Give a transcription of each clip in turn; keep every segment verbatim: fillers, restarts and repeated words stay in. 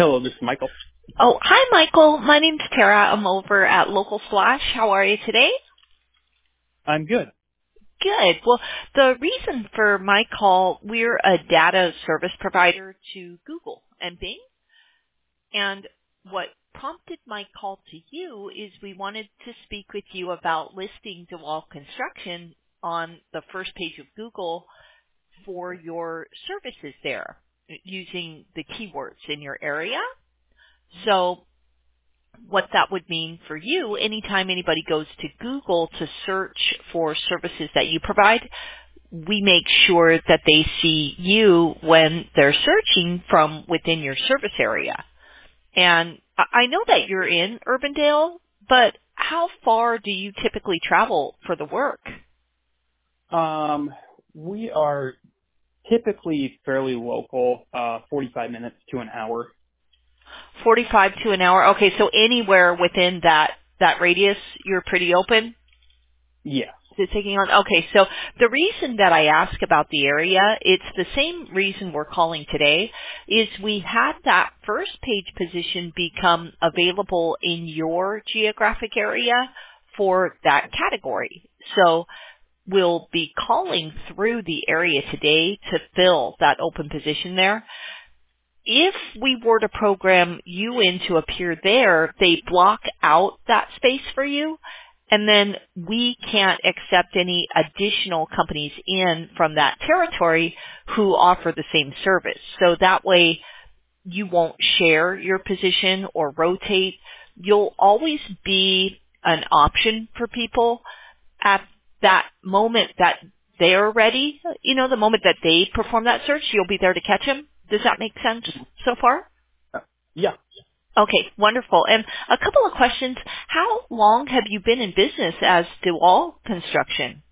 Hello, this is Michael. Oh, hi, Michael. My name's Tara. I'm over at Local Flash. How are you today? I'm good. Good. Well, the reason for my call, we're a data service provider to Google and Bing. And what prompted my call to you is we wanted to speak with you about listing DeWalt Construction on the first page of Google for your services there using the keywords in your area. So what that would mean for you, anytime anybody goes to Google to search for services that you provide, we make sure that they see you when they're searching from within your service area. And I I know that you're in Urbandale, but how far do you typically travel for the work? Um, we are typically fairly local, uh, forty-five minutes to an hour. forty-five to an hour. Okay, so anywhere within that, that radius, you're pretty open? Yeah. To taking on. Okay, so the reason that I ask about the area, it's the same reason we're calling today, is we had that first page position become available in your geographic area for that category. So we'll be calling through the area today to fill that open position there. If we were to program you in to appear there, they block out that space for you. And then we can't accept any additional companies in from that territory who offer the same service. So that way you won't share your position or rotate. You'll always be an option for people at that moment that they're ready. You know, the moment that they perform that search, you'll be there to catch them. Does that make sense so far? Uh, yeah. Okay, wonderful. And a couple of questions. How long have you been in business as DeWalt Construction?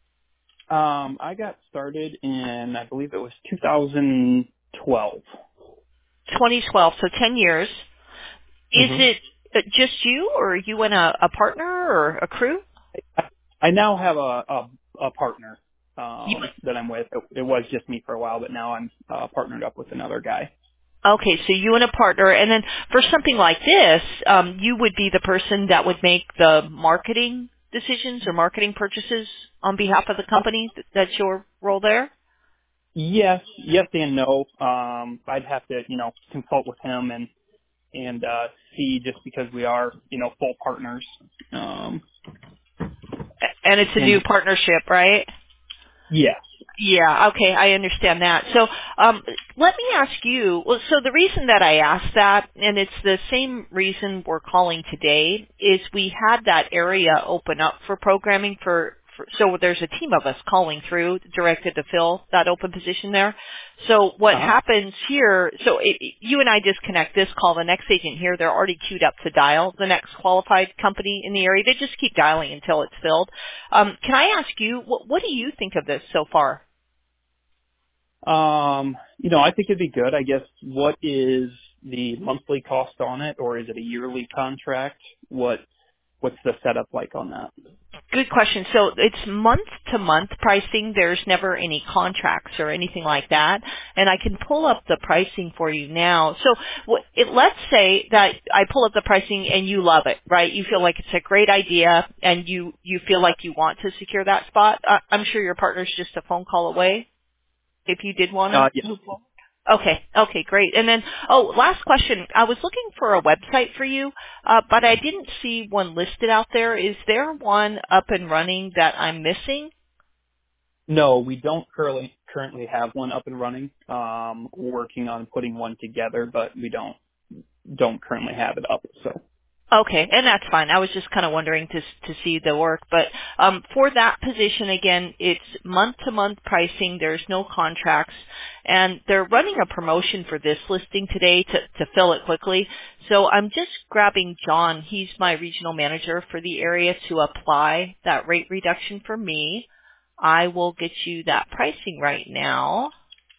Um, I got started in, I believe it was two thousand twelve. twenty twelve, so ten years. Is hmm it uh, just you, or are you and a, a partner or a crew? I, I now have a, a, a partner You, um, that I'm with. It, it was just me for a while, but now I'm uh, partnered up with another guy. okay, so you and a partner. And then for something like this, um, you would be the person that would make the marketing decisions or marketing purchases on behalf of the company. That's your role there? Yes, yes and no. Um, I'd have to, you know, consult with him and and uh, see just because we are, you know, full partners. Um, And it's a and new partnership, right? yes, Yeah, okay, I understand that. So um, let me ask you, well, so the reason that I asked that, and it's the same reason we're calling today, is we had that area open up for programming for, for so there's a team of us calling through, directed to fill that open position there. So what uh huh. happens here, so it, you and I disconnect this call, the next agent here, they're already queued up to dial the next qualified company in the area. They just keep dialing until it's filled. Um, can I ask you, what, what do you think of this so far? Um, you know, I think it'd be good. I guess what is the monthly cost on it, or is it a yearly contract? What what's the setup like on that? Good question. So it's month-to-month pricing. There's never any contracts or anything like that. And I can pull up the pricing for you now. So what- it, let's say that I pull up the pricing and you love it, right? You feel like it's a great idea and you, you feel like you want to secure that spot. Uh, I'm sure your partner's just a phone call away if you did want Uh, to yes. move forward. Okay. Okay, great. And then, oh, last question. I was looking for a website for you, uh, but I didn't see one listed out there. Is there one up and running that I'm missing? No, we don't currently currently have one up and running. Um, we're working on putting one together, but we don't don't currently have it up. So. Okay, and that's fine. I was just kind of wondering to to see the work, but um, for that position again, it's month to month pricing. There's no contracts, and they're running a promotion for this listing today to to fill it quickly. So I'm just grabbing John. He's my regional manager for the area to apply that rate reduction for me. I will get you that pricing right now.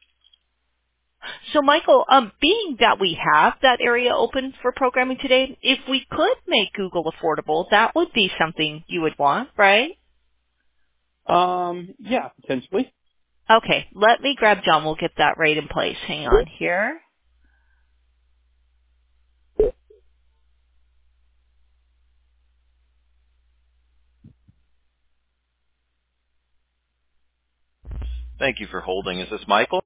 So, Michael, um, being that we have that area open for programming today, if we could make Google affordable, that would be something you would want, right? Um, yeah, potentially. Okay, let me grab John. We'll get that right in place. Hang on here. Thank you for holding. Is this Michael?